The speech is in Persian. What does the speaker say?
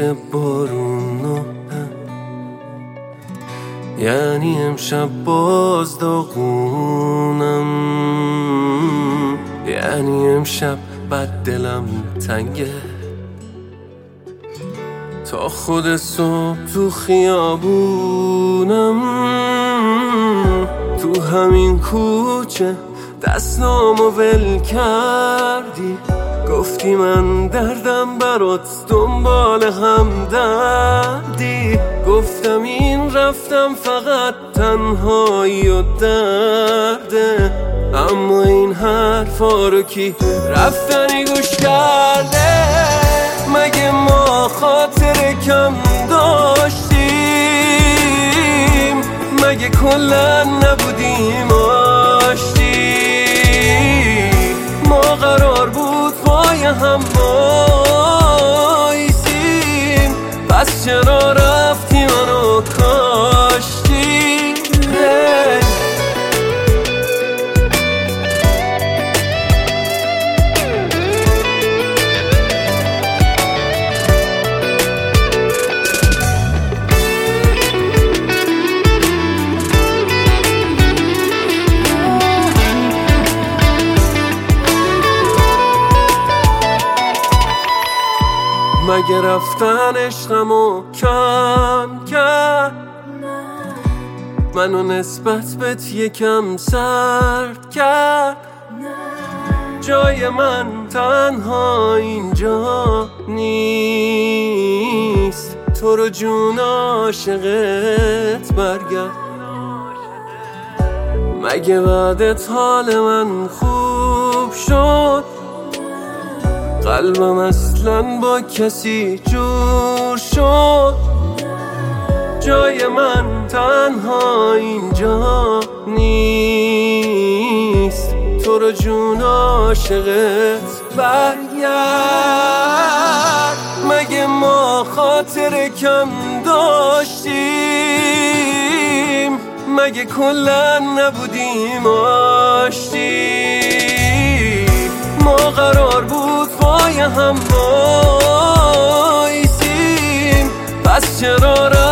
مثل بارون، یعنی امشب باز داغونم، یعنی امشب بد دلم تنگه. تا خود صبح تو خیابونم، تو همین کوچه دستامو ول کردی، گفتی من دردم برات دنبال هم دردی. گفتم این رفتم فقط تنهایی و درده، اما این حرفا رو کی رفتنی گوش کرده؟ مگه ما خاطر کم داشتیم؟ مگه کلا نبودیم آشتی؟ ما قرار بود پای هم بایسیم، پس چرا رفتی منو کاشتی؟ مگه رفتن عشقمو کم کرد؟ منو نسبت بهت یکم سرد کرد؟ جای من تنها اینجا نیست، تو رو جون عاشقت برگرد. مگه بعدت حال من خوب شد؟ قلبم اصلا با کسی جور شد؟ جای من تنها اینجا نیست، تو رو جون عاشقت برگرد. مگه ما خاطر کم داشتیم؟ مگه کلا نبودیم آشتی؟ ما قرار بود پای هم بایسیم، پس چرا